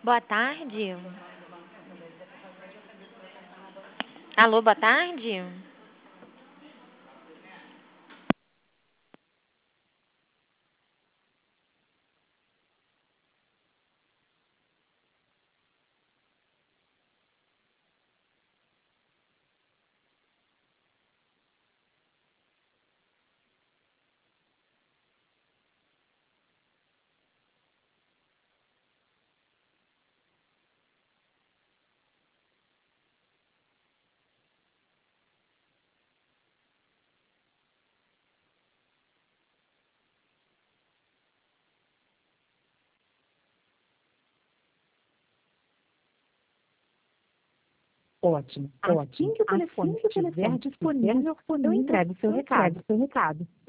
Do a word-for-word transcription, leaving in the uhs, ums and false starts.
Boa tarde. Alô, boa tarde. Ótimo, Assim ótimo. que o Assim telefone que o estiver telefone estiver disponível, eu disponível, entrego o seu eu entrego recado. o seu recado.